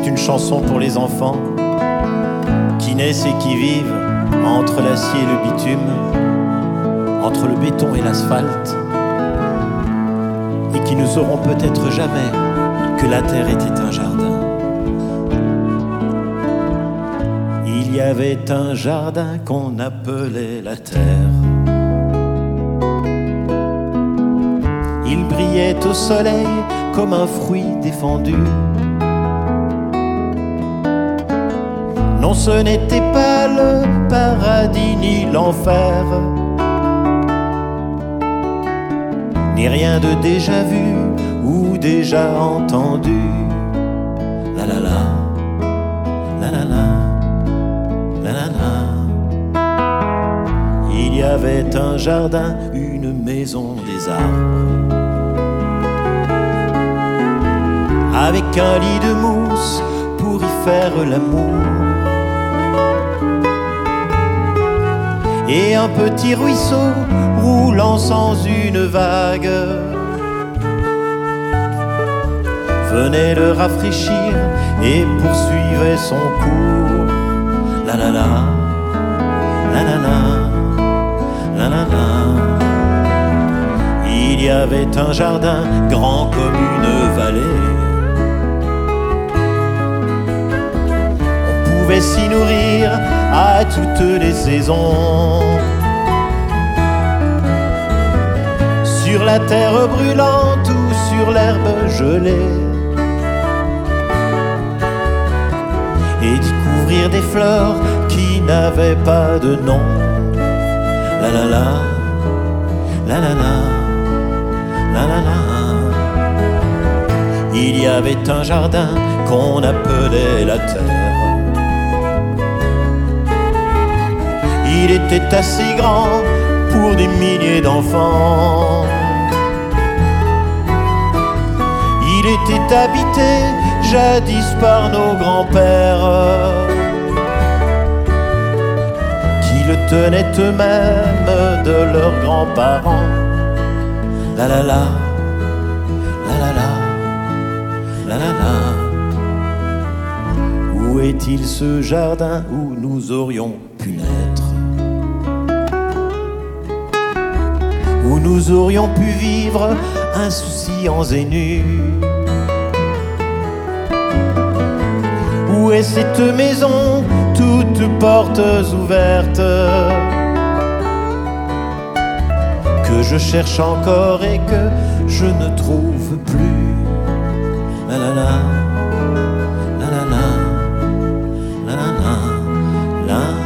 C'est une chanson pour les enfants qui naissent et qui vivent entre l'acier et le bitume, entre le béton et l'asphalte, et qui ne sauront peut-être jamais que la terre était un jardin. Il y avait un jardin qu'on appelait la terre. Il brillait au soleil comme un fruit défendu. Non, ce n'était pas le paradis ni l'enfer, ni rien de déjà vu ou déjà entendu. La la la, la la la, la la la. Il y avait un jardin, une maison des arbres, avec un lit de mousse pour y faire l'amour, et un petit ruisseau roulant sans une vague venait le rafraîchir et poursuivait son cours. La la la, la la la, la la la. Il y avait un jardin grand comme une vallée. On pouvait s'y nourrir à toutes les saisons. Sur la terre brûlante ou sur l'herbe gelée, et découvrir des fleurs qui n'avaient pas de nom. La la la, la la la, la la la. Il y avait un jardin qu'on appelait la terre. Il était assez grand pour des milliers d'enfants. Il était habité jadis par nos grands-pères, qui le tenaient eux-mêmes de leurs grands-parents. La la la, la la la, la la la. Où est-il ce jardin où nous aurions pu naître, où nous aurions pu vivre insouciants et nus? Où est cette maison, toutes portes ouvertes, que je cherche encore et que je ne trouve plus? La la la, la la la, la la la, la.